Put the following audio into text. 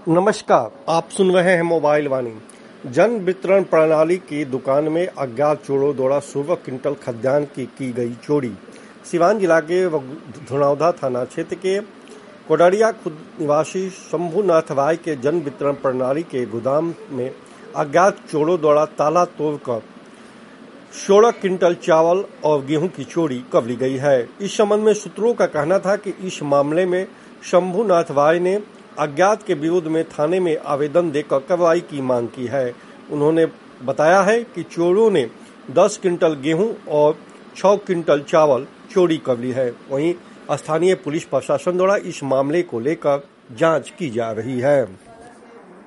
नमस्कार, आप सुन रहे हैं मोबाइल वाणी। जन वितरण प्रणाली की दुकान में अज्ञात चोरों द्वारा 16 क्विंटल खाद्यान्न की गई चोरी। सिवान जिला के धुनौदा थाना क्षेत्र के कोडरिया खुद निवासी शंभुनाथ राय के जन वितरण प्रणाली के गोदाम में अज्ञात चोरों द्वारा ताला तोड़कर 16 क्विंटल चावल और गेहूं की चोरी कर ली गई है। इस संबंध में सूत्रों का कहना था कि इस मामले में शंभुनाथ राय ने अज्ञात के विरोध में थाने में आवेदन देकर कार्रवाई की मांग की है। उन्होंने बताया है कि चोरों ने 10 क्विंटल गेहूं और 6 क्विंटल चावल चोरी कर ली है। वहीं स्थानीय पुलिस प्रशासन द्वारा इस मामले को लेकर जांच की जा रही है।